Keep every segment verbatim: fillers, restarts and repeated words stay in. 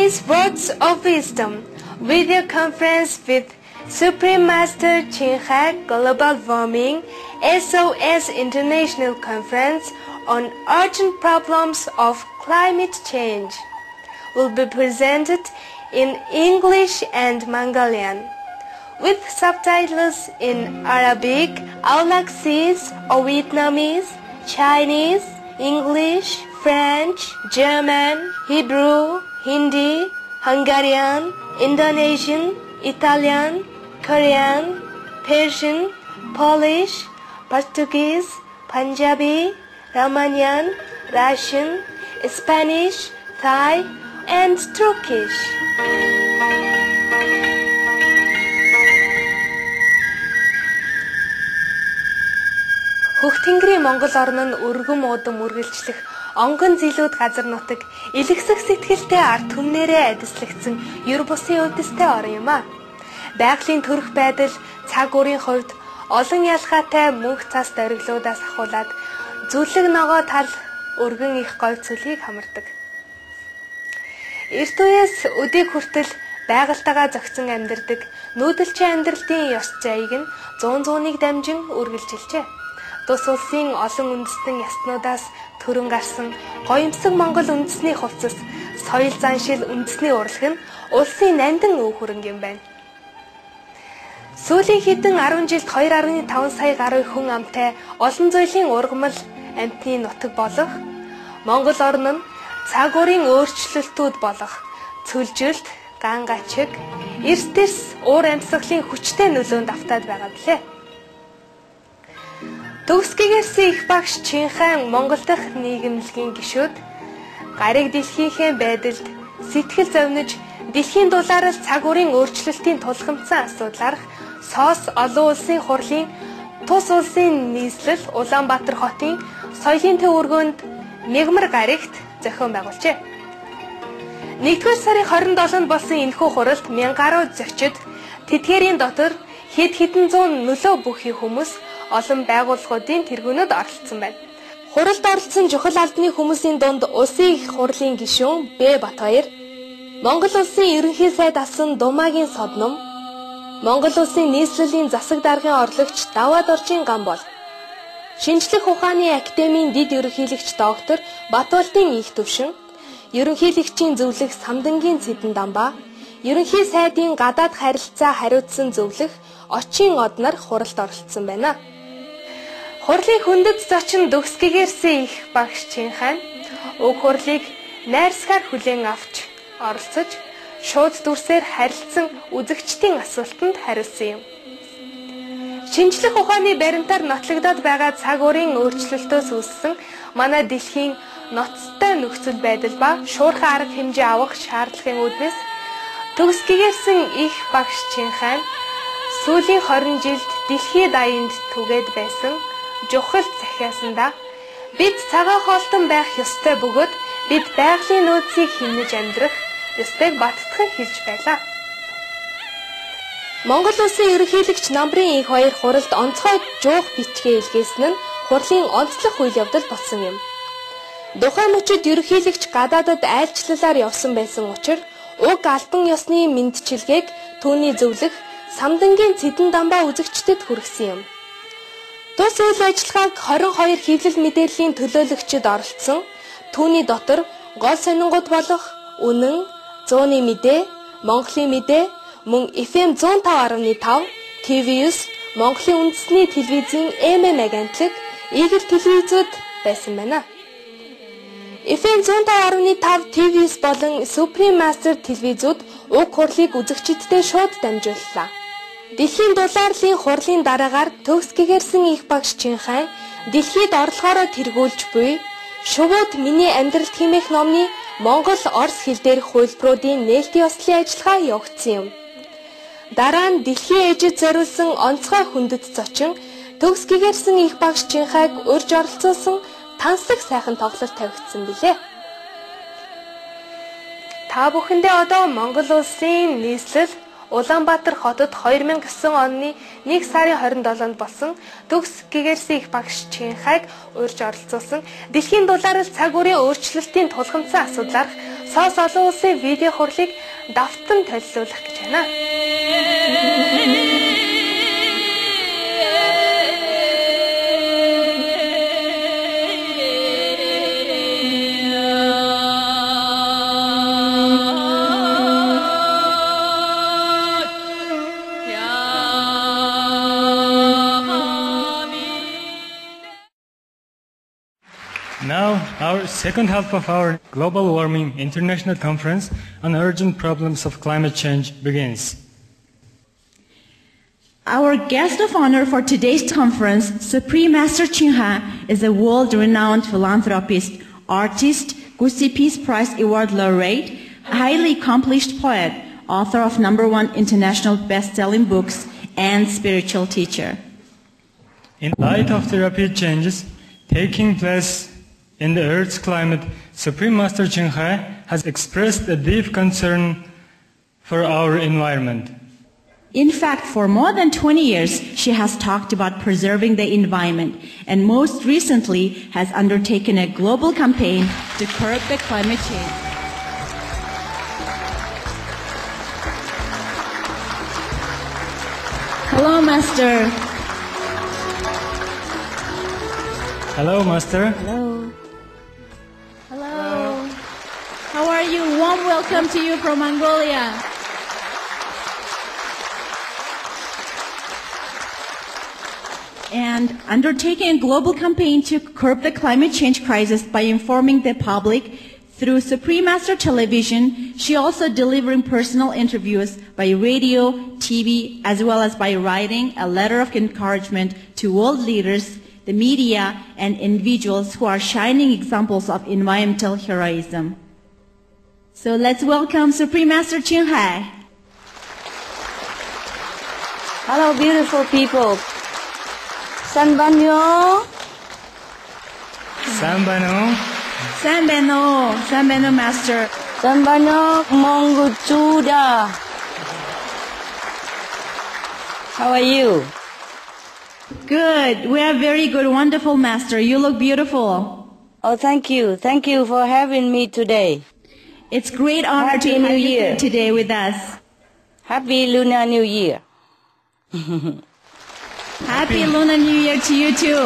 Today's Words of Wisdom video conference with Supreme Master Ching Hai Global Warming S O S International Conference on Urgent Problems of Climate Change will be presented in English and Mongolian with subtitles in Arabic, Aulacese or Vietnamese, Chinese, English, French, German, Hebrew, Hindi, Hungarian, Indonesian, Italian, Korean, Persian, Polish, Portuguese, Punjabi, Romanian, Russian, Spanish, Thai, and Turkish. Хөхтөнгөрийн Монгол орн нь өргөм уудам үргэлжлэх онгон зилүүд газар нутаг элэгсэх сэтгэлтэй ард түмнэрээ адислагдсан ер бусын үндэстэй орн юм а. Байгалийн төрөх байдал цаг үрийн хувьд олон ялгаатай мөнх цас дориглуудаас ахуулаад зүлэг ногоо тал өргөн их говь цөлийг хамардаг. Эрт үеэс өдийг хүртэл байгальтайгаа зохицон амьдардаг нүүдэлчин амьдралын ёс зайг нь зуун зууныг дамжин үргэлжилжээ. Тус улсын олон үндэстэн яснуудаас төрөн гарсан гоёмсог Монгол үндэсний хувцас соёл заншил үндэсний урлаг нь улсын нандин өв хөрөнгө юм байна. Сүүлийн хэдэн арван жилд хоёр гаруй таван сая гаруй хүн амтай олон зүйлийн ургамал амьтны нутаг болох Монгол орн нь цаг уурын өөрчлөлтүүд болох цөлжилт, ган гачиг, эрс дэрс уур амьсгалын хүчтэй нөлөөнд автаад байгаа билээ. Төгсгийгээрсэн их багш Чин Хай Монгол дахь нийгэмлэгийн гишүүд гариг дэлхийнхээ байдалд сэтгэл зовниж дэлхийн дулаарал цаг уурын өөрчлөлтийн тулгамдсан асуудлаарх Соос олон улсын хурлын тус улсын нийслэл Улаанбаатар хотын соёлын төв өргөөнд мягмар гаригт зохион байгуулжээ. нэгдүгээр сарын хорин долоонд болсон энэхүү хуралд мянган гаруй зочид тэтгэрийн дотор хэд хэдэн зуун нөлөө бүхий хүмүүс олон байгууллагуудын тэргүүнүүд оролцсон байна. Хуралд оролцсон чухал албаны хүмүүсийн дунд Улсын их хурлын гишүүн Б Батбаяр, Монгол улсын ерөнхий сайд асан Думагийн Содном, Монгол улсын нийслэлийн засаг даргын орлогч Даваад Оржийн Гамбол, Шинжлэх ухааны академийн дэд ерөнхийлөгч доктор Батболдын их төвшин, ерөнхийлөгчийн зөвлөх Самдангийн Цэдэн Дамбаа, ерөнхий сайдын гадаад харилцаа хариуцсан зөвлөх Очин од нар хуралд оролцсон байна. Хурлын хүндэт зочин Төгсгийгээрсэн их багш Чин Хай уг хурлыг найрсгаар хүлээн авч оролцож шууд дүрсээр харилцсан үзэгчдийн асуултанд хариулсан юм. Шинжлэх ухааны баримтаар нотлогдоод байгаа цаг уурын өөрчлөлтөөс үүссэн манай дэлхийн ноцтой нөхцөл байдал ба шуурхай арга хэмжээ авах шаардлагын үүднээс Төгсгийгээрсэн их багш Чин Хай сүүлийн хорин жилд дэлхийд аянд түгээд байсан жухал захиасандаа бид цагаан хоолтон байх ёстой бөгөөд бид байгалийн нөөцийг хэмнэж амьдрах ёстойг баттган хэлж байлаа. Монгол улсын ерөнхийлөгч Намрын их хоёр хуралд онцгой жуух бичгээ илгээсэн нь хурлын онцлог үйл явдал болсон юм. Тухайн мөчид ерөнхийлөгч гадаадад айлчлалаар явсан байсан учраас уг албан ёсны мэндчилгээг түүний зөвлөх Самдангийн Цэдэн Дамбаа үзэгчдэд хүргэсэн юм. Тус үйл ажиллагааг хорин хоёр хэвлэл мэдээллийн төлөөлөгчид оролцсон. Түүний дотор гол сонингууд болох Үнэн, Зууны мэдээ, Монголын мэдээ, мөн эф эм зуун тав гаруй тав, тэ вэ девять, Монголын үндэсний телевизийн эм эм агентлаг, Игэл телевизүүд байсан байна. эф эм зуун тав гаруй тав тэ вэ девять болон Supreme Master телевизүүд уг хурлыг үзэгчдэд шууд дамжууллаа. Дэлхийн дулаарлын хурлын дараагаар Төгсгийгээрсэн их багш Чин Хай дэлхийд орлогоороо тэргүүлж буй Шувууд миний амьдралд хэмээх номны Монгол Орос хэл дээрх хувилбаруудын нээлтийн ёслолын ажиллагаа явагдсан юм. Дараа нь дэлхийн ээжид зориулсан онцгой хүндэт зочин Төгсгийгээрсэн их багш Чин Хайг урьж оролцуулсан танслаг сайхан тоглолт тавигдсан билээ. Та бүхэндээ одоо Монгол улсын нийслэл Улаанбаатар хотод хоёр мянга гэсэн оны нэг сарын хорин долоонд болсон Төгсгийгээрсэн их багш Чин Хайг урьж оролцуулсан дэлхийн дулаарал цаг үеийн өөрчлөлтийн тулгамдсан асуудлаарх цоос олон улсын видео хурлыг давтан танилцуулах гэж байна. Now, our second half of our Global Warming International Conference on Urgent Problems of Climate Change begins. Our guest of honor for today's conference, Supreme Master Ching Hai, is a world-renowned philanthropist, artist, Gusi Peace Prize Award laureate, highly accomplished poet, author of number one international best-selling books, and spiritual teacher. In light of the rapid changes taking place in the Earth's climate, Supreme Master Ching Hai has expressed a deep concern for our environment. In fact, for more than twenty years, she has talked about preserving the environment and most recently has undertaken a global campaign to curb the climate change. Hello, Master. Hello, Master. Hello. Hello. How are you? Warm welcome to you from Mongolia. And undertaking a global campaign to curb the climate change crisis by informing the public through Supreme Master Television, she also delivering personal interviews by radio, T V, as well as by writing a letter of encouragement to world leaders, the media, and individuals who are shining examples of environmental heroism. So let's welcome Supreme Master Ching Hai. Hello, beautiful people. Sanbanyo. Sambano. Sanbeno, Sanbeno Master. Sanbanyo Monguchuda. How are you? Good. We are very good. Wonderful, Master. You look beautiful. Oh, thank you. Thank you for having me today. It's great honor Happy to New have you Year. here today with us. Happy Lunar New Year. Happy Lunar New Year to you too.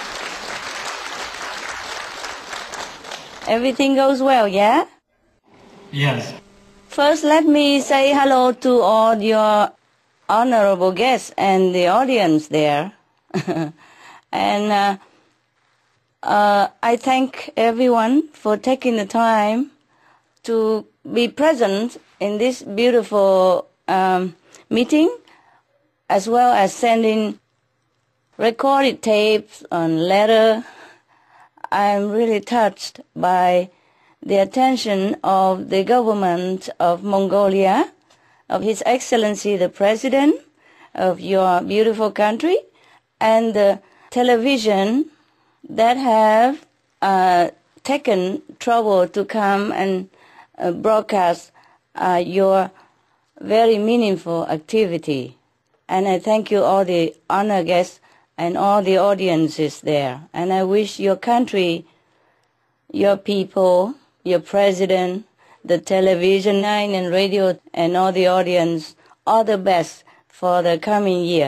Everything goes well, yeah? Yes. First, let me say hello to all your honorable guests and the audience there. and uh, uh, I thank everyone for taking the time to be present in this beautiful um, meeting, as well as sending recorded tapes on letter. I'm really touched by the attention of the government of Mongolia, of His Excellency the President of your beautiful country, and the television that have uh, taken trouble to come and uh, broadcast uh, your very meaningful activity. And I thank you all the honored guests and all the audiences there. And I wish your country, your people, your president, the television line and radio, and all the audience, all the best for the coming year.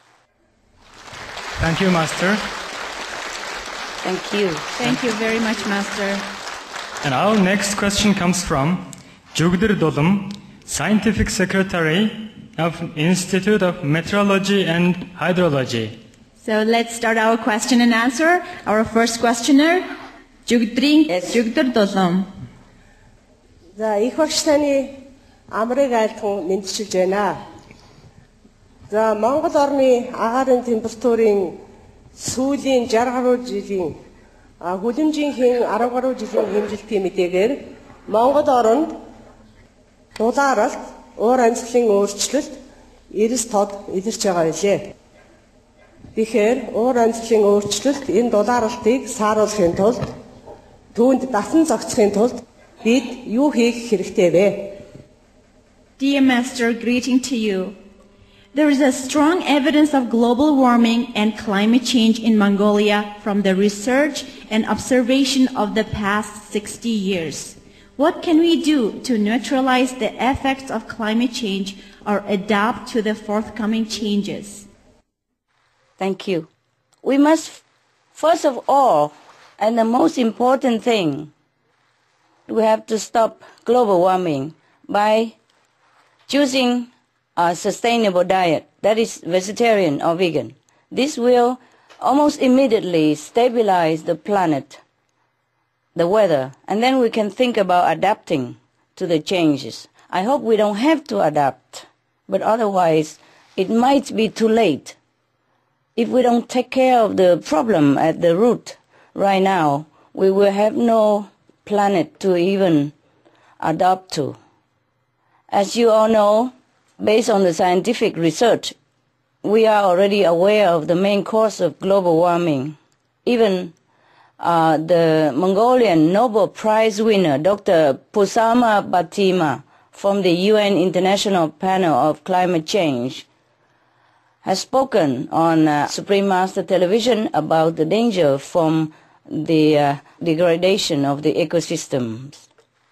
Thank you, Master. Thank you. Thank you very much, Master. And our next question comes from Jugdir Dolum, Scientific Secretary of Institute of Meteorology and Hydrology. So let's start our question and answer. Our first questioner, Jugdring Yes. Jugdir Dolum. За их багш таны амрыг айлтхан мэдчилж байна. За Монгол орны агаарын температурын сүүлийн шарх гаруй жилийн хүлэмжийнхэн арав гаруй жилийн хэмжилтийн мэдээгээр Монгол оронд дулааралт, уур амьсгалын өөрчлөлт, эрс тод илэрч байгаа билээ. Тэгэхээр уур амьсгалын өөрчлөлт энэ дулааралтыг сааруулахын тулд түүнд дасан зохицохын тулд бид юу хийх хэрэгтэй вэ? Dear Master, greeting to you. There is a strong evidence of global warming and climate change in Mongolia from the research and observation of the past sixty years. What can we do to neutralize the effects of climate change or adapt to the forthcoming changes? Thank you. We must, first of all, and the most important thing, we have to stop global warming by choosing a sustainable diet, that is vegetarian or vegan. This will almost immediately stabilize the planet, the weather, and then we can think about adapting to the changes. I hope we don't have to adapt, but otherwise it might be too late. If we don't take care of the problem at the root right now, we will have no planet to even adapt to. As you all know, based on the scientific research, we are already aware of the main cause of global warming. Even uh, the Mongolian Nobel Prize winner, Doctor Pusama Batima, from the U N International Panel of Climate Change, has spoken on uh, Supreme Master Television about the danger from the uh, degradation of the ecosystems.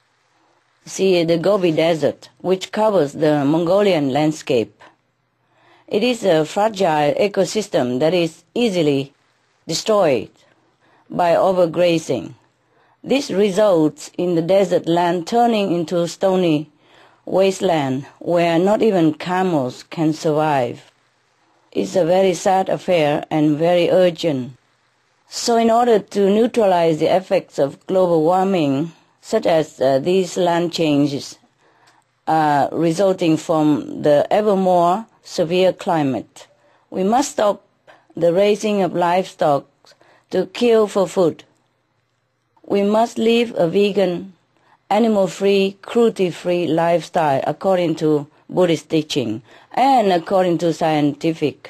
See the Gobi Desert, which covers the Mongolian landscape. It is a fragile ecosystem that is easily destroyed by overgrazing. This results in the desert land turning into stony wasteland where not even camels can survive. It's a very sad affair and very urgent. So in order to neutralize the effects of global warming, such as uh, these land changes uh, resulting from the ever more severe climate, we must stop the raising of livestock to kill for food. We must live a vegan, animal-free, cruelty-free lifestyle according to Buddhist teaching and according to scientific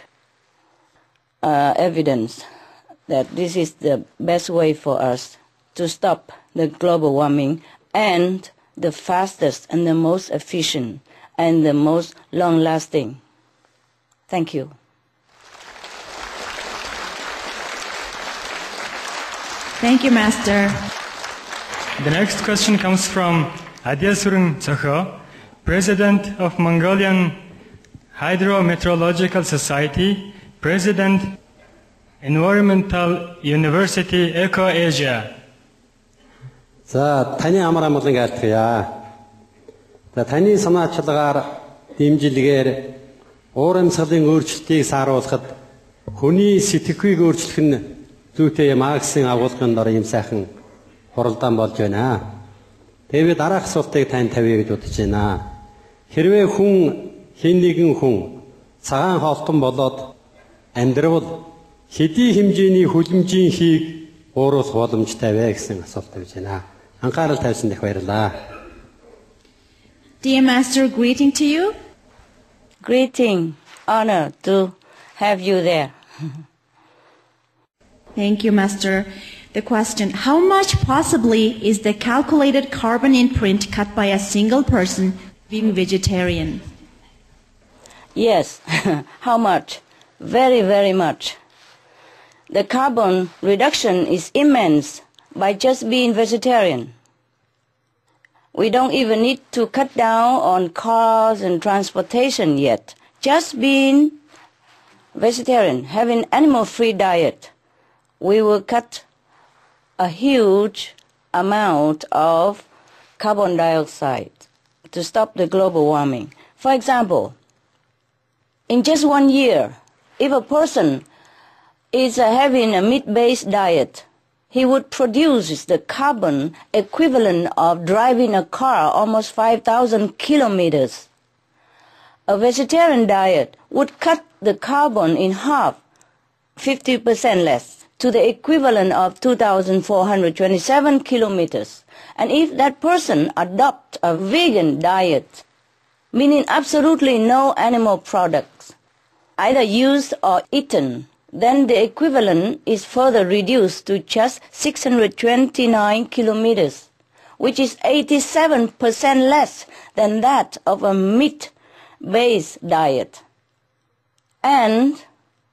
uh, evidence that this is the best way for us to stop the global warming and the fastest and the most efficient and the most long-lasting. Thank you. Thank you, Master. The next question comes from Adyasurun Tsokho, President of Mongolian Hydrometeorological Society, President, Environmental University, Eco-Asia. За таны амар амгалан айлтгая. За таны санаачлагаар дэмжлэгээр уур амьсгалын өөрчлөлтийг сааруулахад хүний сэтгэхүйг өөрчлөх нь зүйтэй Марксийн агуулгын дор юм сайхан хуралдаан болж байна. Тэгээд дараах асуултыг тань тавья гэж бодож байна. Хэрвээ хүн хэн нэгэн хүн цагаан холтон болоод амьдрал хэдий хэмжээний хүлэмжийн хийг ууруулах боломжтой вэ гэсэн асуулт тавьж байна. Анхаарал тавьсан дэх баярлалаа. Dear Master, greeting to you. Greeting, honor to have you there. Thank you, Master. The question, how much possibly is the calculated carbon imprint cut by a single person being vegetarian? Yes, how much? Very, very much. The carbon reduction is immense by just being vegetarian. We don't even need to cut down on cars and transportation yet. Just being vegetarian, having animal-free diet, we will cut a huge amount of carbon dioxide to stop the global warming. For example, in just one year, if a person is uh, having a meat-based diet, he would produce the carbon equivalent of driving a car almost five thousand kilometers. A vegetarian diet would cut the carbon in half, fifty percent less, to the equivalent of two thousand four hundred twenty-seven kilometers. And if that person adopts a vegan diet, meaning absolutely no animal products, either used or eaten, then the equivalent is further reduced to just six hundred twenty-nine kilometers, which is eighty-seven percent less than that of a meat-based diet. And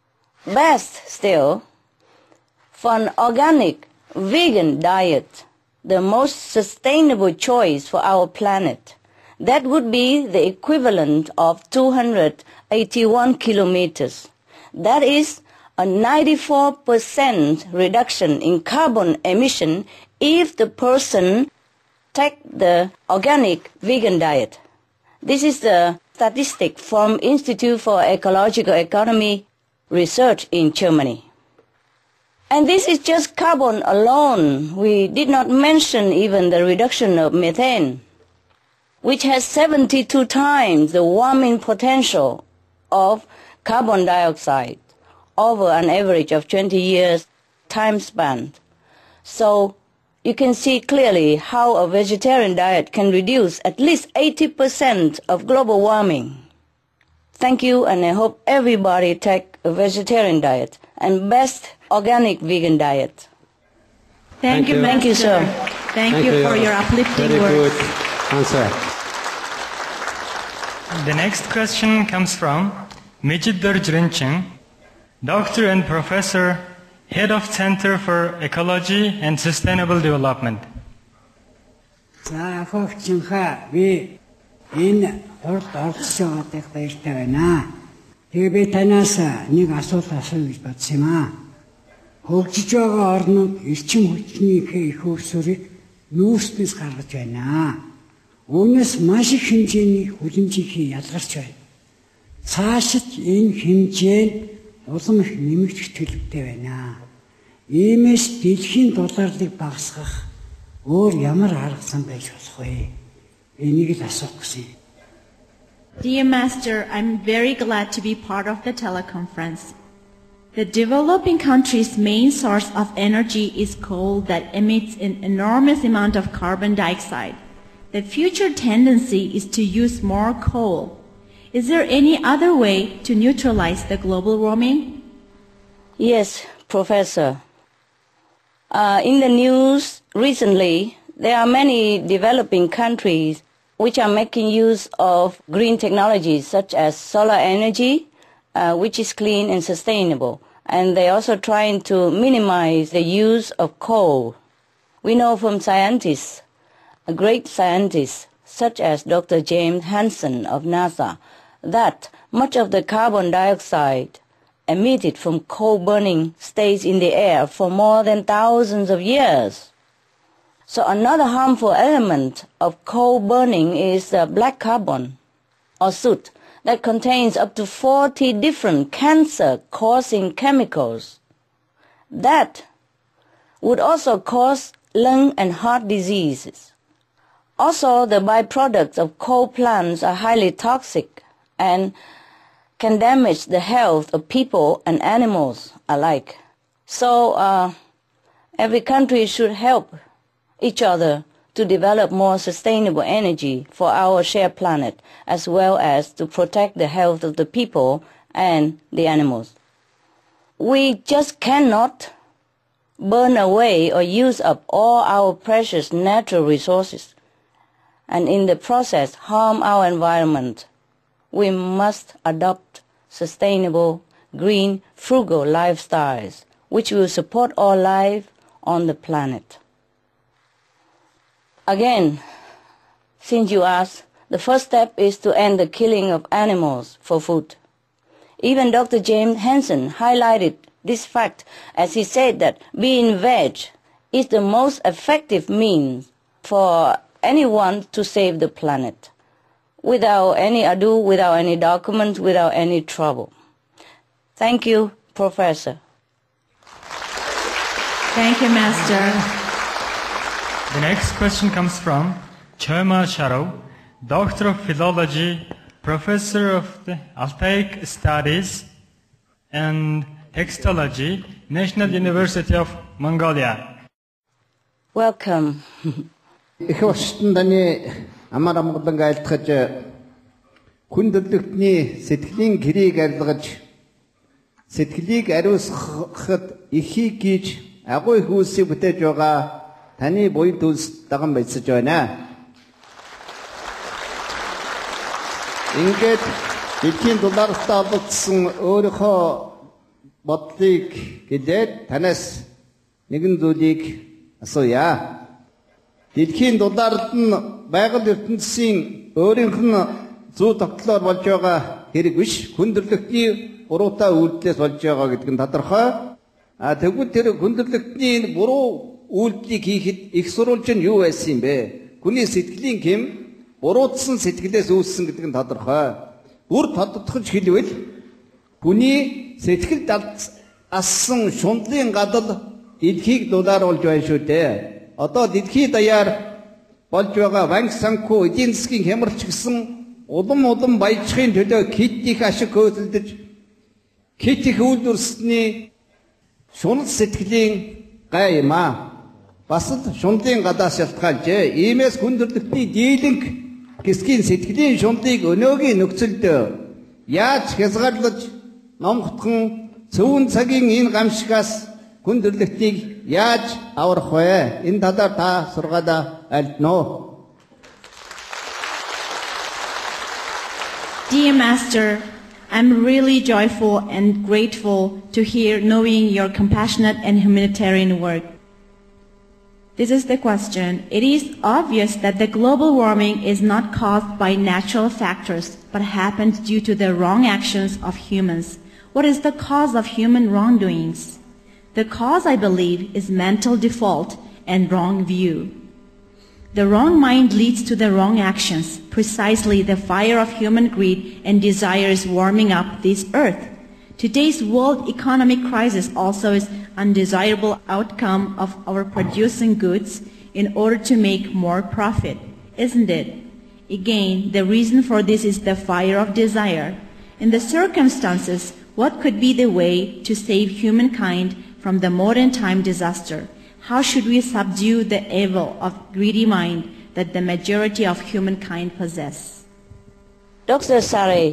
best still, for an organic vegan diet, the most sustainable choice for our planet. That would be the equivalent of two hundred eighty-one kilometers. That is a ninety-four percent reduction in carbon emission if the person take the organic vegan diet. This is the statistic from Institute for Ecological Economy Research in Germany. And this is just carbon alone. We did not mention even the reduction of methane, which has seventy-two times the warming potential of carbon dioxide over an average of twenty years time span. So you can see clearly how a vegetarian diet can reduce at least eighty percent of global warming. Thank you, and I hope everybody take a vegetarian diet and best organic vegan diet. Thank, Thank you, you. Master. Thank you, sir. Thank, Thank you for your uplifting Very words. good answer. The next question comes from Mijidor Jrinchen, Doctor and Professor, Head of Center for Ecology and Sustainable Development. За ахогчинхаа би энэ урд орцож байгаадыг баяртай байна. Тэгээ би танаас нэг асуулт асууя гэж бодсон юм аа. Хөгжиж байгаа орнууд эрчим хүчнийхээ их өрсөлдөрийг нүүрснээс гаргаж байна. Үүнээс маш их хэмжээний хүлэмжийнхээ ялгарч байна. Цаашид энэ хэмжээ улам их нэмэгдэх төлөвтэй байна. Иймээс дэлхийн долларлыг багасгах өөр ямар арга зам байж болох вэ? Энийг л асуух гэсэн. Dear Master, I'm very glad to be part of the teleconference. The developing countries' main source of energy is coal that emits an enormous amount of carbon dioxide. The future tendency is to use more coal. Is there any other way to neutralize the global warming? Yes, Professor. Uh, in the news recently, there are many developing countries which are making use of green technologies such as solar energy, uh, which is clean and sustainable. And they're also trying to minimize the use of coal. We know from scientists, great scientists, such as Doctor James Hansen of NASA, that much of the carbon dioxide emitted from coal burning stays in the air for more than thousands of years. So another harmful element of coal burning is the black carbon, or soot, that contains up to forty different cancer-causing chemicals. That would also cause lung and heart diseases. Also, the byproducts of coal plants are highly toxic and can damage the health of people and animals alike. So uh, every country should help each other to develop more sustainable energy for our shared planet, as well as to protect the health of the people and the animals. We just cannot burn away or use up all our precious natural resources, and in the process harm our environment. We must adopt sustainable, green, frugal lifestyles, which will support all life on the planet. Again, since you asked, the first step is to end the killing of animals for food. Even Doctor James Hansen highlighted this fact as he said that being veg is the most effective means for anyone to save the planet, without any ado, without any documents, without any trouble. Thank you, Professor. Thank you, Master. The next question comes from Choima Sharov, Doctor of Philology, Professor of the Altaic Studies and Textology, National University of Mongolia. Welcome. Их уршин таны амар амгалан айлтгаж хүн төрлөختний сэтгэлийн гэрийг арилгаж сэтгэлийг ариусгахад ихийг гэж агуу их үйлсийг бүтээж байгаа таны буян төлс даган байцаж байна. Ингээд дэлхийн доллартай холбогдсон өөрийнхөө бодлыг гэлээд танаас нэгэн зүйлийг асууя. дэлхийн дулаалд нь байгаль ертөнцийн өөрийнх нь зүй тогтлоор болж байгаа хэрэг биш, хүндрэлтний буруутай үйлдэлээс болж байгаа гэдэг нь тодорхой. А тэгвэл тэр хүндрэлтний буруу үйлдэлийг хийхэд их сурвалж нь юу байсан юм бэ? Хүний сэтгэлийн хэм буруутсан сэтгэлээс үүссэн гэдэг нь тодорхой. Бүр тодтогч хэлвэл хүний сэтгэлд ассан шундлын гадал дэлхийг дулааруулж байна шүү дээ. Одоо дэлхий даяар болж байгаа банк санхүү эдийн засгийн хямралч гэсэн улам улам баяжхын төлөө кит их ашиг хөөцөлдөж кит их үйлдвэрлэсний шунал сэтгэлийн гай юм аа. Бас л шунлын гадаас шалтгаалжээ. Иймээс хүндрэлтний дийлэнх гисгийн сэтгэлийн шунлыг өнөөгийн нөхцөлд яаж хязгаарлаж номготхон цөвөн цагийн энэ гамшигаас хүндрэлтнийг яаж аврах вэ? Энэ талаар та сургаалаа альтноо. Dear Master, I'm really joyful and grateful to hear knowing your compassionate and humanitarian work. This is the question. It is obvious that the global warming is not caused by natural factors, but happened due to the wrong actions of humans. What is the cause of human wrongdoings? The cause, I believe, is mental default and wrong view. The wrong mind leads to the wrong actions. Precisely the fire of human greed and desires warming up this earth. Today's world economic crisis also is undesirable outcome of our producing goods in order to make more profit, isn't it? Again, the reason for this is the fire of desire. In the circumstances, what could be the way to save humankind from the modern time disaster? How should we subdue the evil of greedy mind that the majority of humankind possess? Doctor Sare,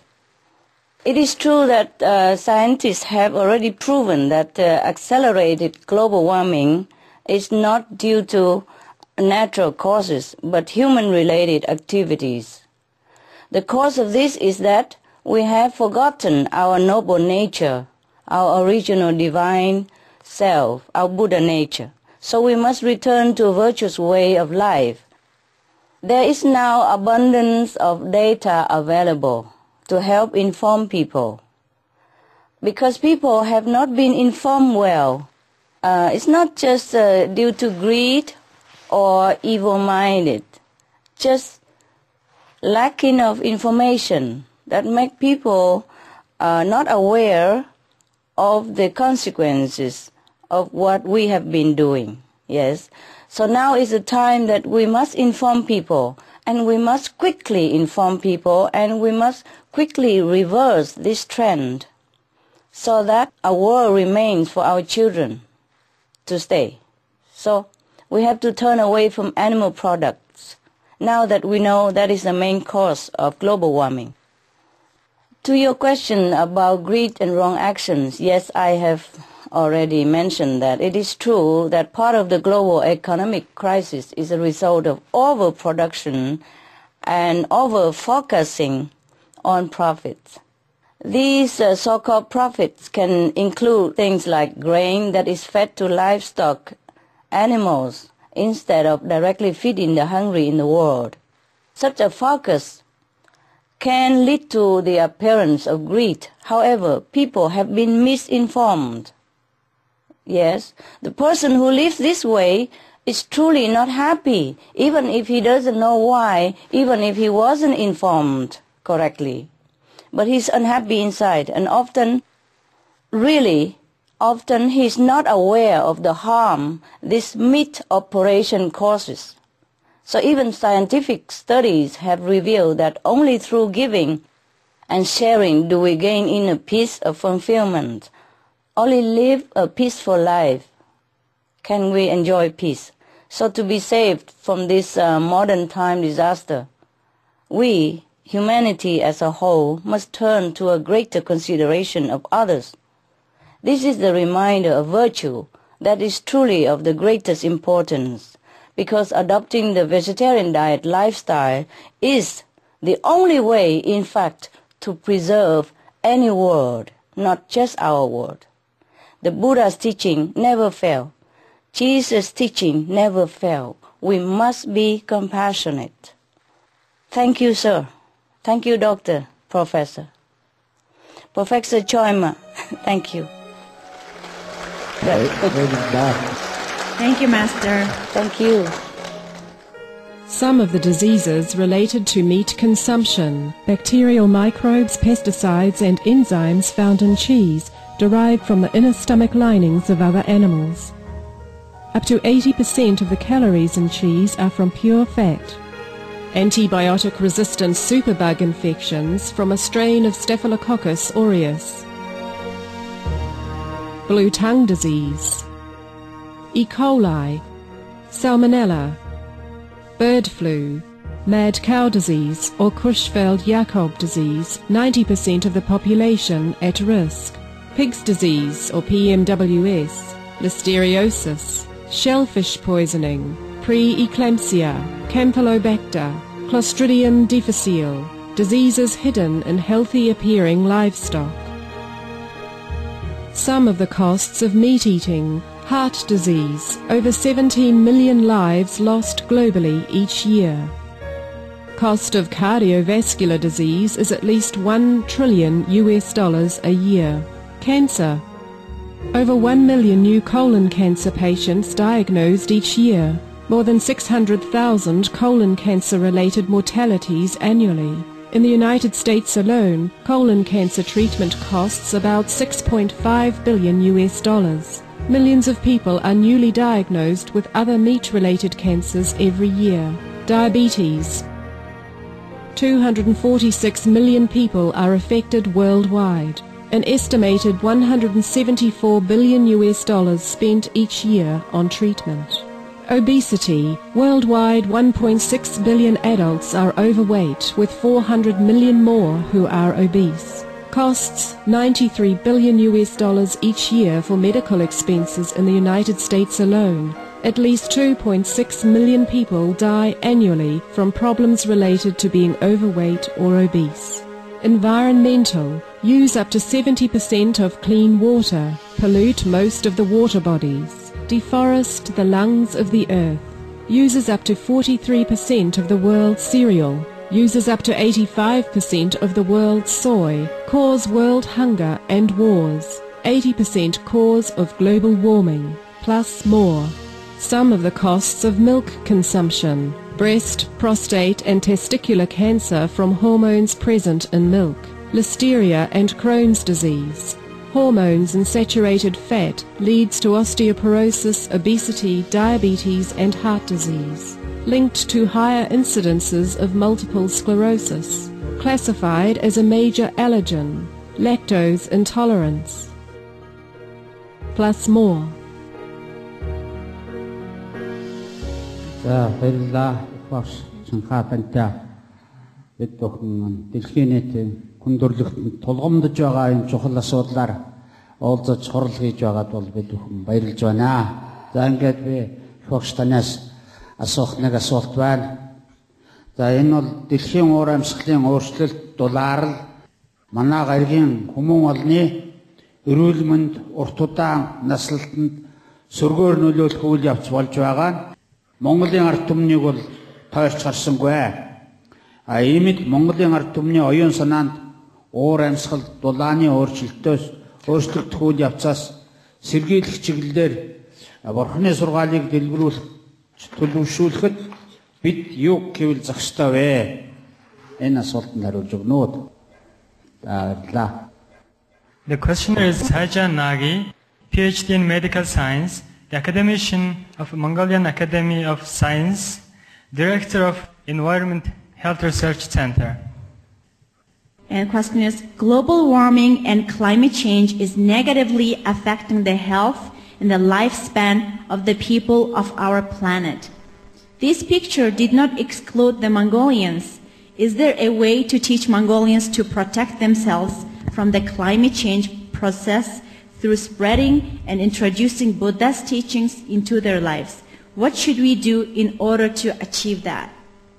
it is true that uh, scientists have already proven that uh, accelerated global warming is not due to natural causes, but human-related activities. The cause of this is that we have forgotten our noble nature, our original divine self, our Buddha nature. So we must return to a virtuous way of life. There is now abundance of data available to help inform people. Because people have not been informed well. Uh, it's not just uh, due to greed or evil-minded, just lacking of information that make people uh, not aware of the consequences of what we have been doing. Yes. So now is the time that we must inform people, and we must quickly inform people, and we must quickly reverse this trend so that a world remains for our children to stay. So we have to turn away from animal products now that we know that is the main cause of global warming. To your question about greed and wrong actions, yes, I have already mentioned that it is true that part of the global economic crisis is a result of overproduction and over-focusing on profits. These uh, so-called profits can include things like grain that is fed to livestock animals instead of directly feeding the hungry in the world. Such a focus can lead to the appearance of greed. However, people have been misinformed. Yes, the person who lives this way is truly not happy, even if he doesn't know why, even if he wasn't informed correctly. But he's unhappy inside, and often, really, often he's not aware of the harm this meat operation causes. So even scientific studies have revealed that only through giving and sharing do we gain inner peace of fulfillment. Only live a peaceful life can we enjoy peace. So to be saved from this uh, modern time disaster, we, humanity as a whole, must turn to a greater consideration of others. This is the reminder of virtue that is truly of the greatest importance, because adopting the vegetarian diet lifestyle is the only way, in fact, to preserve any world, not just our world. The Buddha's teaching never failed. Jesus' teaching never failed. we must be compassionate. Thank you, sir. Thank you, Doctor, Professor. Professor Choima, thank you. Thank you, Master. Thank you. Some of the diseases related to meat consumption, bacterial microbes, pesticides and enzymes found in cheese derived from the inner stomach linings of other animals. Up to eighty percent of the calories in cheese are from pure fat. Antibiotic-resistant superbug infections from a strain of Staphylococcus aureus. Blue tongue disease. E. coli. Salmonella. Bird flu. Mad cow disease or Creutzfeldt-Jakob disease, ninety percent of the population at risk. Pig's disease or P M W S. Listeriosis. Shellfish poisoning. Pre-eclampsia. Campylobacter. Clostridium difficile. Diseases hidden in healthy-appearing livestock. Some of the costs of meat eating. Heart disease. Over seventeen million lives lost globally each year. Cost of cardiovascular disease is at least one trillion U S dollars a year. Cancer. Over one million new colon cancer patients diagnosed each year. More than six hundred thousand colon cancer-related mortalities annually. In the United States alone, colon cancer treatment costs about six point five billion U S dollars. Millions of people are newly diagnosed with other meat-related cancers every year. Diabetes. two hundred forty-six million people are affected worldwide. An estimated one hundred seventy-four billion U S dollars spent each year on treatment. Obesity. Worldwide, one point six billion adults are overweight, with four hundred million more who are obese. Costs ninety-three billion U S dollars each year for medical expenses in the United States alone. At least two point six million people die annually from problems related to being overweight or obese. Environmental. Use up to seventy percent of clean water. Pollute most of the water bodies. Deforest the lungs of the earth. Uses up to forty-three percent of the world's cereal. Uses up to eighty-five percent of the world's soy. Cause world hunger and wars. eighty percent cause of global warming. Plus more. Some of the costs of milk consumption. Breast, prostate and testicular cancer from hormones present in milk. Listeria and Crohn's disease. Hormones and saturated fat leads to osteoporosis, obesity, diabetes and heart disease. Linked to higher incidences of multiple sclerosis. Classified as a major allergen. Lactose intolerance. Plus more. За баярлалаа. Багш Чинхаа тантай бид бүхэн дэлхийн нийтийн хүндрэлтэнд тулгамдж байгаа энэ чухал асуудлаар уулзаж хорол хийж байгаад бол бид бүхэн баярлж байна. За ингээд би багш танаас асуух нэг асуулт байна. За энэ бол дэлхийн уур амьсгалын өөрчлөлт дулаарл манай гаригийн хүмүүн олны эрүүл мэнд урт удаан наслалтанд сөргөөр нөлөөлөх үйл явц болж байгаа нь Монголын ард түмнийг бол тойрч гарсангүй. А иймд Монголын ард түмний оюун санаанд уур амьсгал дулааны өөрчлөлтөөс өөрчлөгдөх үйл явцаас сэргийлэх чиглэлээр Бурхны сургаалыг дэлгэрүүлэх төлөвшүүлэхэд бид юу гэвэл зах ёстой вэ? Энэ асуултанд хариулж өгнө үү? Баярлалаа. The questioner is Saja Nagi, PhD in Medical Science, the academician of Mongolian Academy of Science, Director of Environment Health Research Center. And the question is, global warming and climate change is negatively affecting the health and the lifespan of the people of our planet. This picture did not exclude the Mongolians. Is there a way to teach Mongolians to protect themselves from the climate change process through spreading and introducing Buddha's teachings into their lives? What should we do in order to achieve that?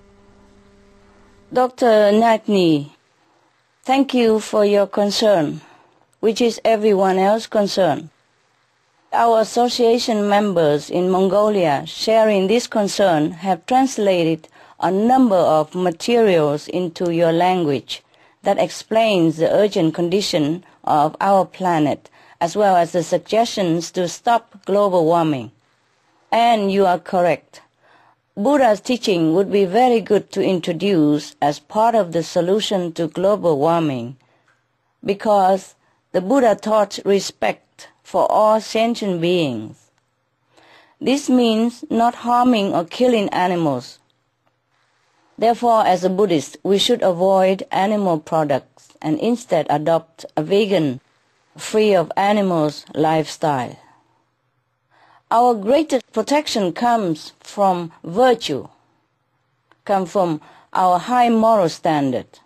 Doctor Natni, thank you for your concern, which is everyone else's concern. Our association members in Mongolia sharing this concern have translated a number of materials into your language that explains the urgent condition of our planet, as well as the suggestions to stop global warming. And you are correct. Buddha's teaching would be very good to introduce as part of the solution to global warming, because the Buddha taught respect for all sentient beings. This means not harming or killing animals. Therefore, as a Buddhist, we should avoid animal products and instead adopt a vegan, free of animals lifestyle. Our greatest protection comes from virtue, comes from our high moral standard.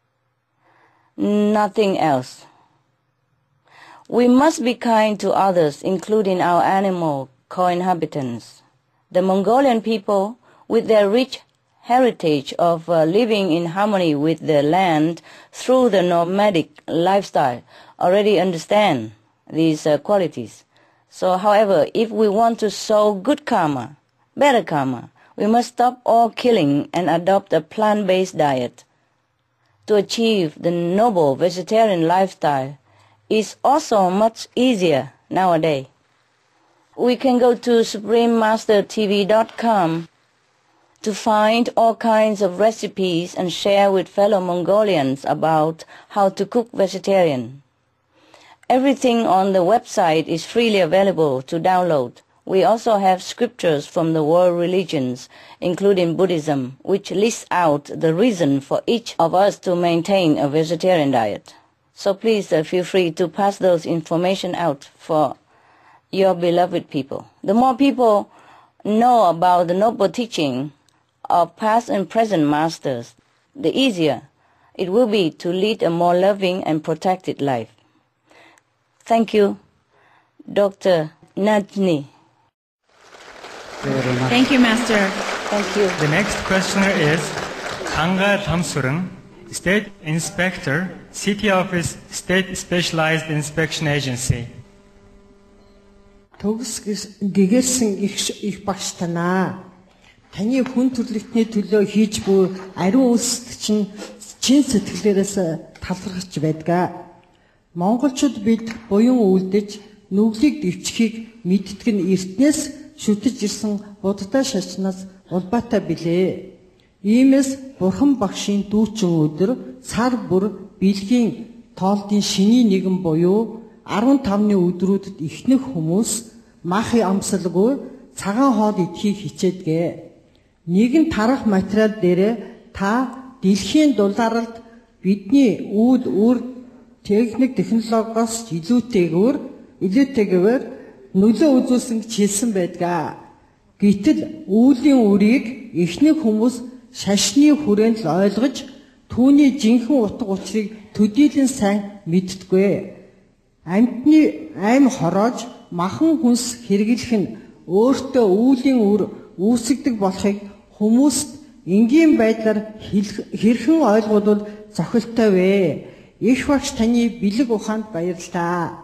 Nothing else. We must be kind to others, including our animal co-inhabitants. The Mongolian people, with their rich heritage of uh, living in harmony with the land through the nomadic lifestyle, already understand these uh, qualities. So, however, if we want to sow good karma, better karma, we must stop all killing and adopt a plant-based diet. To achieve the noble vegetarian lifestyle is also much easier nowadays. We can go to supreme master t v dot com to find all kinds of recipes and share with fellow Mongolians about how to cook vegetarian. Everything on the website is freely available to download. We also have scriptures from the world religions, including Buddhism, which lists out the reason for each of us to maintain a vegetarian diet. So please uh, feel free to pass those information out for your beloved people. The more people know about the noble teaching of past and present masters, the easier it will be to lead a more loving and protected life. Thank you, Doctor Najni. Thank you, Master. Thank you. The next questioner is Anga Thamsurang, State Inspector, City Office, State Specialized Inspection Agency. Төгс гэгэрсэн их их багш танаа. Таны хүн төрлөختний төлөө хийж буй ариун үйлсэлт чинь чин сэтгэлээрээс талархаж байдаг. Монголчууд бид буян үлдэж нүглийг дэвчихийг мэддэг нь эртнээс шүтэж ирсэн буддаа шашнаас улбаатай билээ. Иймээс бурхан багшийн дүүчин өдөр сар бүр бэлгийн тоолдын шиний нэгэн буюу арван тавны өдрүүдэд ихнэх хүмүүс мах амсалгүй цагаан хоол идэхийг хичээдгээ. Нэгэн тарах материал дээр та дэлхийн дулаалд бидний үйл үр техник технологиос илүүтэйгээр илүүтэйгээр нөлөө үзүүлсэн гэж хэлсэн байдаг. Гэтэл үүлийн үрийг эхнэх хүмүүс шашны хүрээнд л ойлгож түүний жинхэнэ утга учирыг төдийлөн сайн мэддэггүй. Амьтны аим хороож махан хүнс хэрэглэх нь өөртөө үүлийн үр үүсгдэг болохыг хүмүүст энгийн байдлаар хэрхэн ойлгуулвал зохилтой вэ? Их багш таны бэлэг ухаанд баярлалаа.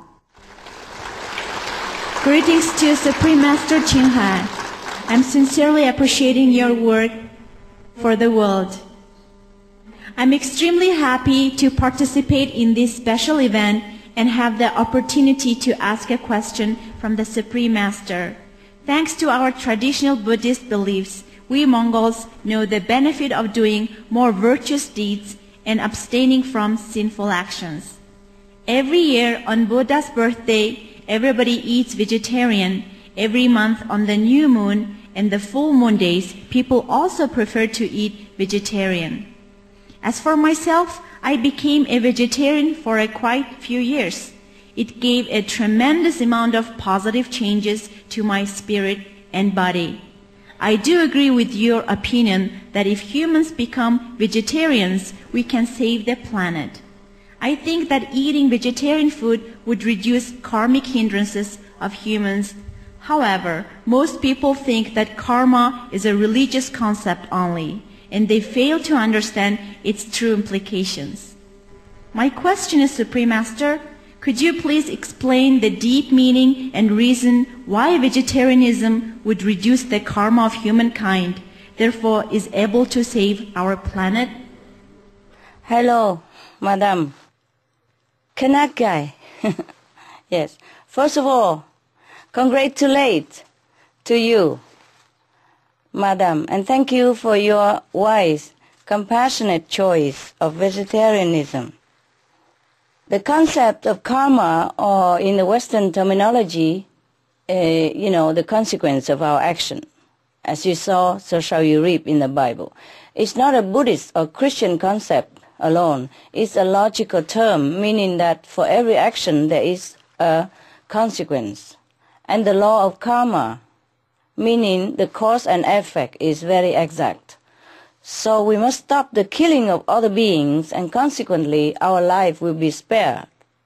Greetings to Supreme Master Ching-hai. I'm sincerely appreciating your work for the world. I'm extremely happy to participate in this special event and have the opportunity to ask a question from the Supreme Master. Thanks to our traditional Buddhist beliefs, we Mongols know the benefit of doing more virtuous deeds and abstaining from sinful actions. Every year on Buddha's birthday, everybody eats vegetarian. Every month on the new moon and the full moon days, people also prefer to eat vegetarian. As for myself, I became a vegetarian for a quite few years. It gave a tremendous amount of positive changes to my spirit and body. I do agree with your opinion that if humans become vegetarians, we can save the planet. I think that eating vegetarian food would reduce karmic hindrances of humans. However, most people think that karma is a religious concept only, and they fail to understand its true implications. My question is, Supreme Master, Could you please explain the deep meaning and reason why vegetarianism would reduce the karma of humankind, therefore is able to save our planet? Hello, Madam. Kanak guy. Yes. First of all, congratulate to you, Madam, and thank you for your wise, compassionate choice of vegetarianism. The concept of karma, or in the Western terminology, uh, you know, the consequence of our action. As you saw, so shall you reap in the Bible. It's not a Buddhist or Christian concept alone. It's a logical term, meaning that for every action there is a consequence. And the law of karma, meaning the cause and effect, is very exact. So we must stop the killing of other beings, and consequently our life will be spared.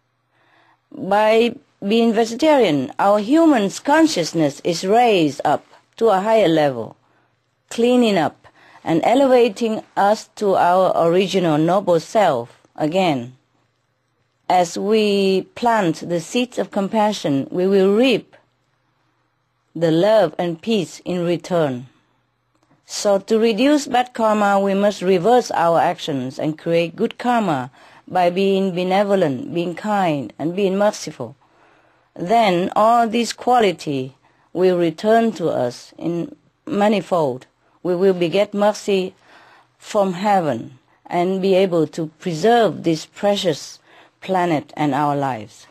By being vegetarian, our human's consciousness is raised up to a higher level, cleaning up and elevating us to our original noble self again. As we plant the seeds of compassion, we will reap the love and peace in return. So to reduce bad karma, we must reverse our actions and create good karma by being benevolent, being kind, and being merciful. Then all these qualities will return to us in manifold. We will beget mercy from heaven and be able to preserve this precious planet and our lives.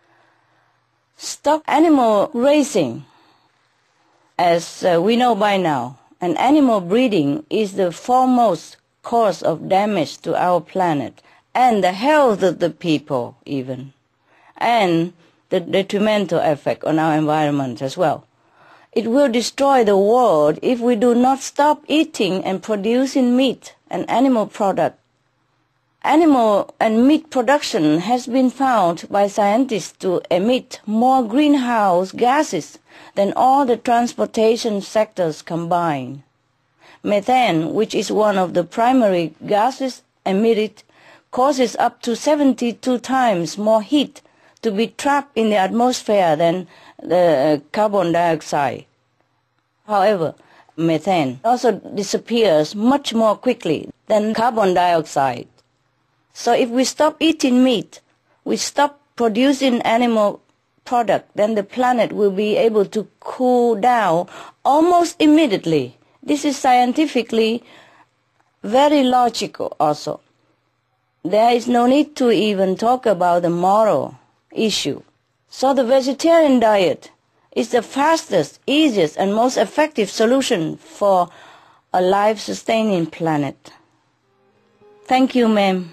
Stop animal raising. As uh, we know by now, and animal breeding is the foremost cause of damage to our planet and the health of the people even, and the detrimental effect on our environment as well. It will destroy the world if we do not stop eating and producing meat and animal products. Animal and meat production has been found by scientists to emit more greenhouse gases than all the transportation sectors combined. Methane, which is one of the primary gases emitted, causes up to seventy-two times more heat to be trapped in the atmosphere than the carbon dioxide. However, methane also disappears much more quickly than carbon dioxide. So if we stop eating meat, we stop producing animal product, then the planet will be able to cool down almost immediately. This is scientifically very logical also. There is no need to even talk about the moral issue. So the vegetarian diet is the fastest, easiest, and most effective solution for a life-sustaining planet. Thank you, ma'am.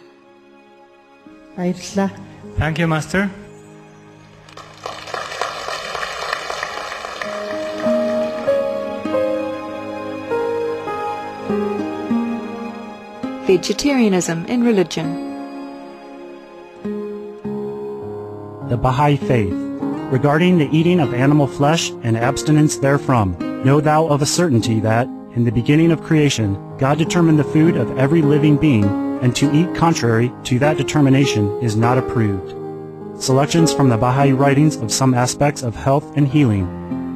Thank you, Master. Vegetarianism in religion. The Baha'i Faith. Regarding the eating of animal flesh and abstinence therefrom, know thou of a certainty that, in the beginning of creation, God determined the food of every living being, and to eat contrary to that determination is not approved. Selections from the Baha'i writings of some aspects of health and healing.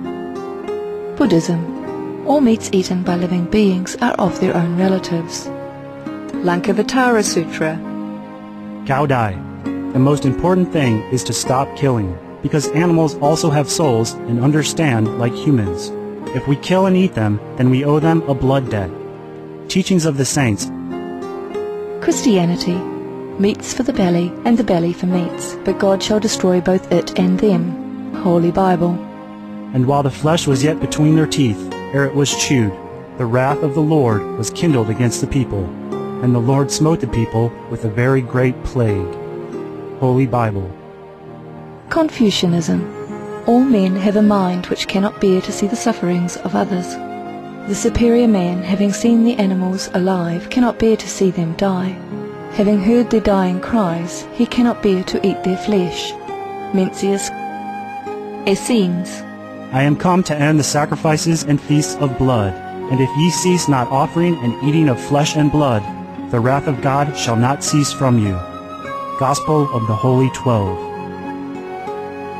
Buddhism. All meats eaten by living beings are of their own relatives. Lankavatara Sutra. Cao Dai. The most important thing is to stop killing, because animals also have souls and understand like humans. If we kill and eat them, then we owe them a blood debt. Teachings of the Saints. Christianity. Meats for the belly, and the belly for meats, but God shall destroy both it and them. Holy Bible. And while the flesh was yet between their teeth, ere it was chewed, the wrath of the Lord was kindled against the people, and the Lord smote the people with a very great plague. Holy Bible. Confucianism. All men have a mind which cannot bear to see the sufferings of others. The superior man, having seen the animals alive, cannot bear to see them die. Having heard their dying cries, he cannot bear to eat their flesh. Mencius. Essenes. I am come to end the sacrifices and feasts of blood, and if ye cease not offering and eating of flesh and blood, the wrath of God shall not cease from you. Gospel of the Holy Twelve.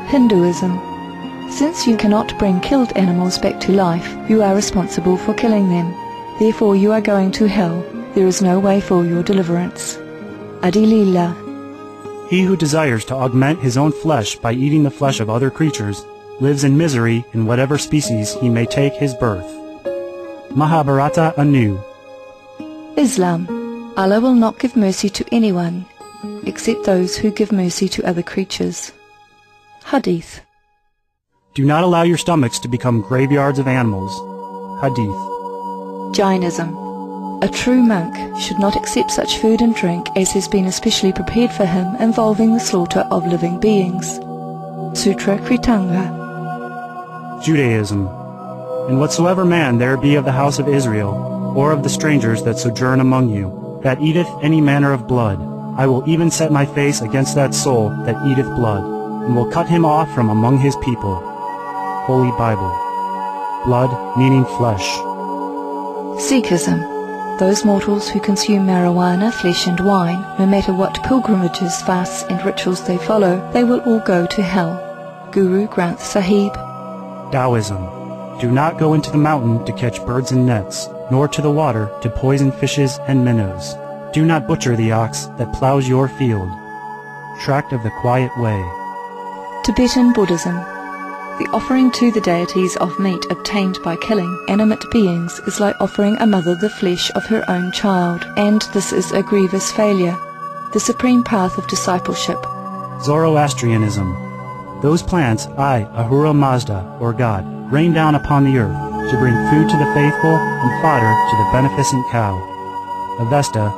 Hinduism. Since you cannot bring killed animals back to life, you are responsible for killing them. Therefore you are going to hell. There is no way for your deliverance. Adilila. He who desires to augment his own flesh by eating the flesh of other creatures lives in misery in whatever species he may take his birth. Mahabharata anew. Islam. Allah will not give mercy to anyone except those who give mercy to other creatures. Hadith. Do not allow your stomachs to become graveyards of animals. Hadith. Jainism. A true monk should not accept such food and drink as has been especially prepared for him involving the slaughter of living beings. Sutra Kritanga. Judaism. And whatsoever man there be of the house of Israel, or of the strangers that sojourn among you, that eateth any manner of blood, I will even set my face against that soul that eateth blood, and will cut him off from among his people. Holy Bible. Blood meaning flesh. Sikhism. Those mortals who consume marijuana, flesh and wine, no matter what pilgrimages, fasts and rituals they follow, they will all go to hell. Guru Granth Sahib. Taoism. Do not go into the mountain to catch birds and nets, nor to the water to poison fishes and minnows. Do not butcher the ox that plows your field. Tract of the Quiet Way. Tibetan Buddhism. The offering to the deities of meat obtained by killing animate beings is like offering a mother the flesh of her own child, and this is a grievous failure. The supreme path of discipleship. Zoroastrianism. Those plants I, Ahura Mazda, or God, rain down upon the earth to bring food to the faithful and fodder to the beneficent cow. Avesta.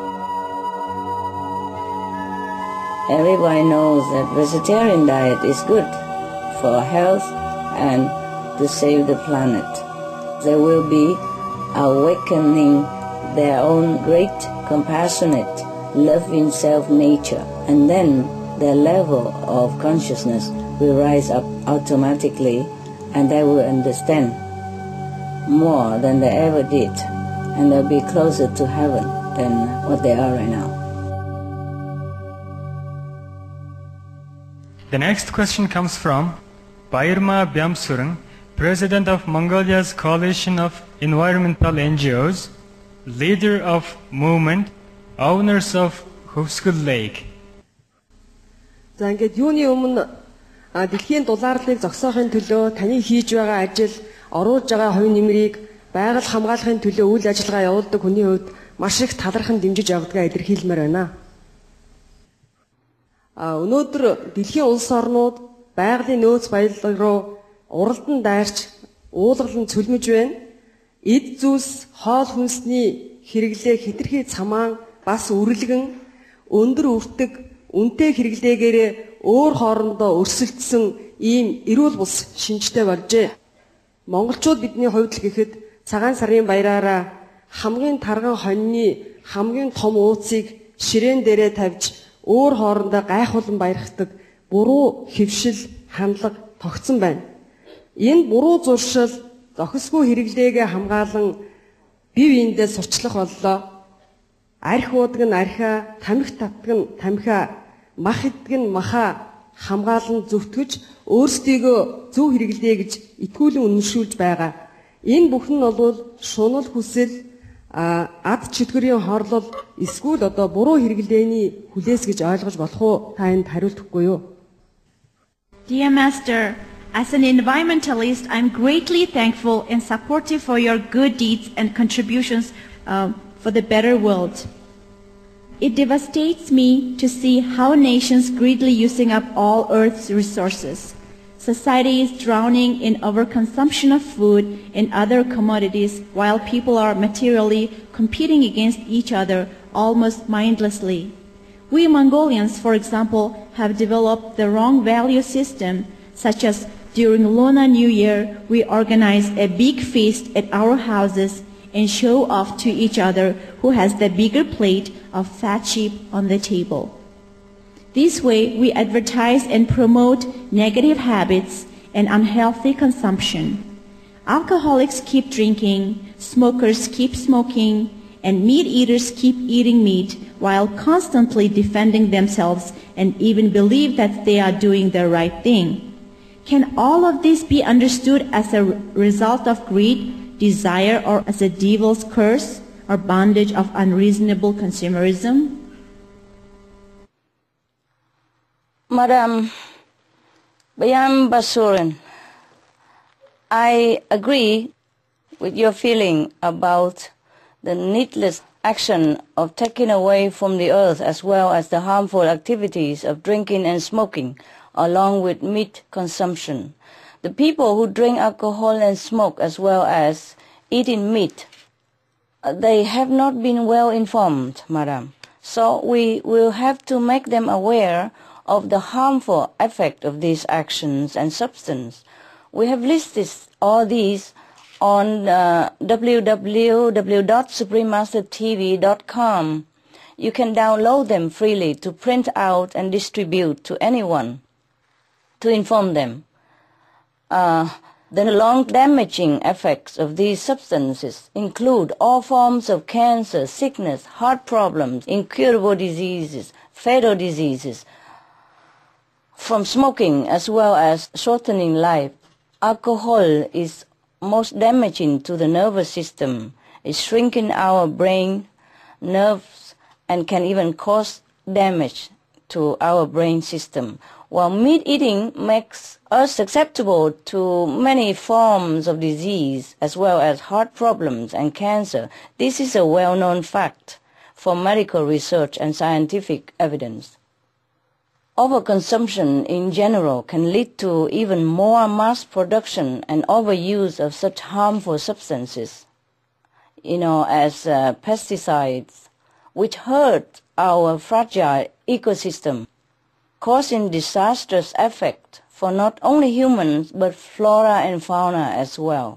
Everybody knows that vegetarian diet is good for health and to save the planet. They will be awakening their own great, compassionate, loving self-nature, and then their level of consciousness will rise up automatically, and they will understand more than they ever did, and they'll be closer to heaven than what they are right now. The next question comes from Bairma Byamsurang, President of Mongolia's Coalition of Environmental N G Os, leader of movement, owners of Huvsgul Lake. За ингээд юуны өмнө дэлхийн дулаарлыг зогсоохын төлөө таны хийж байгаа ажил, оруулж байгаа хувь нэмрийг байгаль хамгаалахын төлөө үйл ажиллагаа явуулдаг хүний хувьд маш их талархан дэмжиж явдгаа илэрхийлмээр байна. А өнөөдөр дэлхийн улс орнууд байгалийн нөөц баялаг руу уралдан дайрч уулгалан цөлмөж байна. Эд зүйлс хоол хүнсний хэрэглээ хэтэрхий цамаан бас үрлэгэн өндөр үртэг үнэтэй хэрэглээгээрээ өөр хоорондоо өрсөлдсөн ийм эрүүл бус шинжтэй болжээ. Монголчууд бидний хувьд л гэхэд цагаан сарын баяраараа хамгийн тарган хоньны хамгийн том ууцыг ширээн дээрээ тавьж өөр хоорондоо гайхуулан баярхдаг буруу хэвшил хандлага тогтсон байна. Энэ буруу зуршил зохисгүй хэрэглээгээ хамгаалan бие биендээ сурчлах боллоо. Арх уудаг нь архиа, тамхи татдаг нь тамхиа, мах иддэг нь махаа хамгаалan зөвтгөж өөрсдийгөө зөв хэрэглэе гэж итгүүлэн үнэмшүүлж байгаа. Энэ бүхэн нь бол шунал хүсэл, ад чөтгөрийн хорлол, эсвэл одоо буруу хэрэглээний хүлээс гэж ойлгож болох уу? Та энд хариулт өгөхгүй юу? Dear Master, as an environmentalist, I'm greatly thankful and supportive for your good deeds and contributions uh, for the better world. It devastates me to see how nations greedily using up all Earth's resources. Society is drowning in overconsumption of food and other commodities while people are materially competing against each other almost mindlessly. We Mongolians, for example, have developed the wrong value system, such as during Lunar New Year, we organize a big feast at our houses and show off to each other who has the bigger plate of fat sheep on the table. This way, we advertise and promote negative habits and unhealthy consumption. Alcoholics keep drinking, smokers keep smoking, and meat eaters keep eating meat while constantly defending themselves and even believe that they are doing the right thing. Can all of this be understood as a result of greed, desire, or as a devil's curse or bondage of unreasonable consumerism? Madam Bayam Basuren, I agree with your feeling about the needless action of taking away from the earth as well as the harmful activities of drinking and smoking, along with meat consumption. The people who drink alcohol and smoke as well as eating meat, they have not been well informed, madam. So we will have to make them aware of the harmful effect of these actions and substance. We have listed all these on uh, w w w dot supreme master t v dot com. You can download them freely to print out and distribute to anyone to inform them. Uh, the long damaging effects of these substances include all forms of cancer, sickness, heart problems, incurable diseases, fatal diseases, from smoking as well as shortening life. Alcohol is most damaging to the nervous system. It's shrinking our brain, nerves, and can even cause damage to our brain system. While meat eating makes us susceptible to many forms of disease as well as heart problems and cancer, this is a well-known fact from medical research and scientific evidence. Overconsumption in general can lead to even more mass production and overuse of such harmful substances, you know, as uh, pesticides, which hurt our fragile ecosystem, causing disastrous effect for not only humans but flora and fauna as well.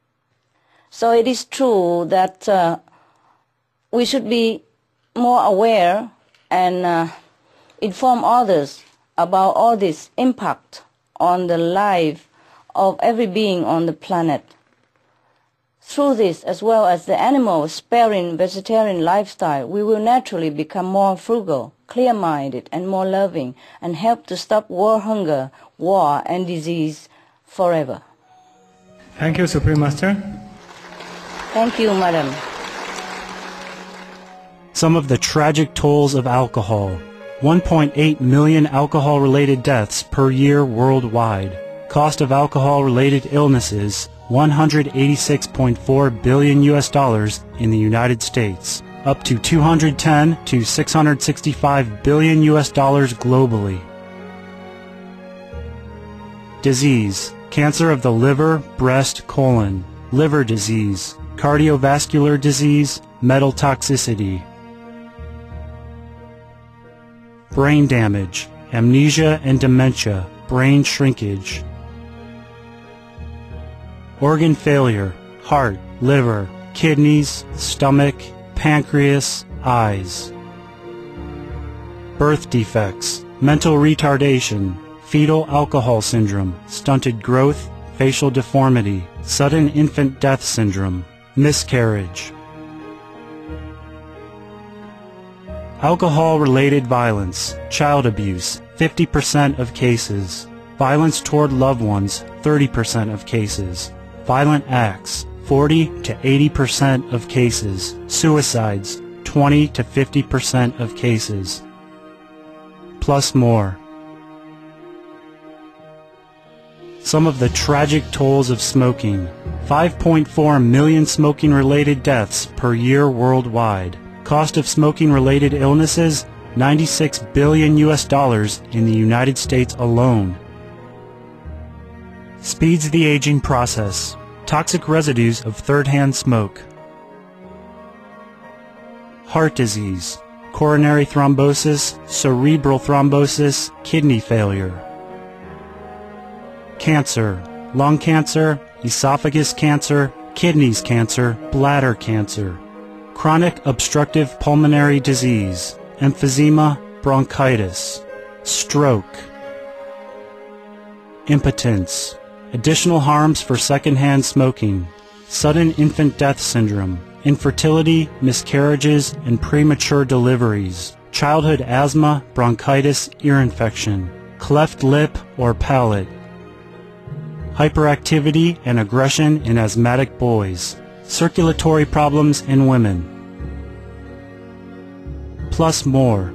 So it is true that uh, we should be more aware and uh, inform others about all this impact on the life of every being on the planet. Through this, as well as the animal-sparing vegetarian lifestyle, we will naturally become more frugal, clear-minded, and more loving, and help to stop war, hunger, war, and disease forever. Thank you, Supreme Master. Thank you, Madam. Some of the tragic tolls of alcohol. one point eight million alcohol-related deaths per year worldwide. Cost of alcohol-related illnesses, one hundred eighty-six point four billion U S dollars in the United States, up to two hundred ten to six hundred sixty-five billion U S dollars globally. Disease: cancer of the liver, breast, colon, liver disease, cardiovascular disease, metal toxicity. Brain damage, amnesia and dementia, brain shrinkage. Organ failure, heart, liver, kidneys, stomach, pancreas, eyes. Birth defects, mental retardation, fetal alcohol syndrome, stunted growth, facial deformity, sudden infant death syndrome, miscarriage. Alcohol-related violence, child abuse, fifty percent of cases. Violence toward loved ones, thirty percent of cases. Violent acts, forty to eighty percent of cases. Suicides, twenty to fifty percent of cases. Plus more. Some of the tragic tolls of smoking. five point four million smoking-related deaths per year worldwide. Cost of smoking-related illnesses, ninety-six billion U S dollars in the United States alone. Speeds the aging process. Toxic residues of third-hand smoke. Heart disease, coronary thrombosis, cerebral thrombosis, kidney failure. Cancer, lung cancer, esophagus cancer, kidneys cancer, bladder cancer. Chronic obstructive pulmonary disease, emphysema, bronchitis, stroke, impotence, additional harms for secondhand smoking, sudden infant death syndrome, infertility, miscarriages, and premature deliveries, childhood asthma, bronchitis, ear infection, cleft lip or palate, hyperactivity and aggression in asthmatic boys, circulatory problems in women, plus more.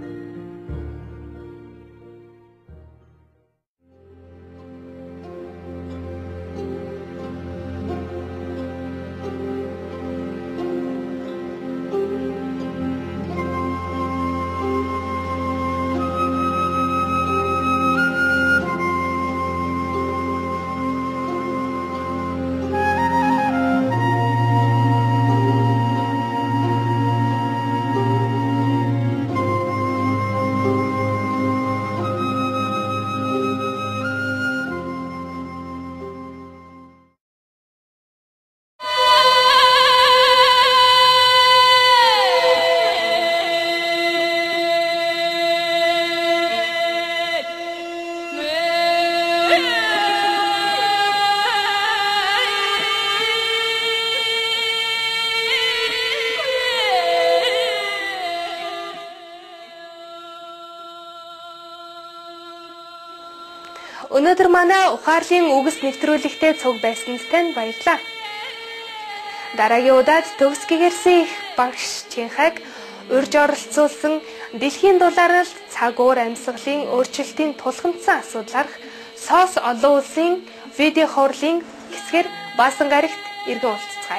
Өнөөдөр манай ухаарлын үгс нэвтрүүлэгтээ цуг байснаас тань баярлалаа. Дараагийн удаад төгс гэгэрсэн их багш Чинхайг урьж оролцуулсан дэлхийн дулаалд цаг уур амьсгалын өөрчлөлтийн тулгамдсан асуудлаарх Соос олон улсын видео хурлын хэсгэр Баасан гарагт иргэн уулзцгаая.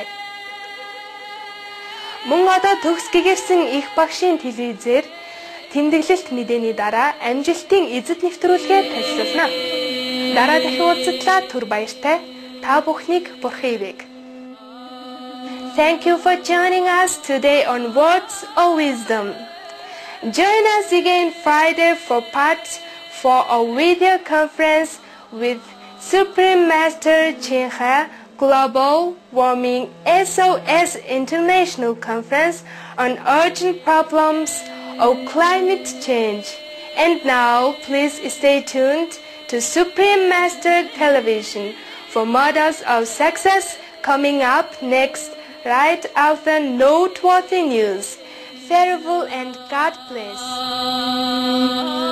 Мөн одоо төгс гэгэрсэн их багшийн телевизээр тэмдэглэлт мэдээний дараа амжилтын эзэд нэвтрүүлгээ танилцуулна. Дараа дахин уулзтлаа түр баяртай. Та бүхнийг Бурхан ивэг. Thank you for joining us today on Words of Wisdom. Join us again Friday for part four of video conference with Supreme Master Chinhai Global Warming S O S International Conference on Urgent Problems of Climate Change. And now, please stay tuned to Supreme Master Television for models of success coming up next right after noteworthy news. Farewell and God bless.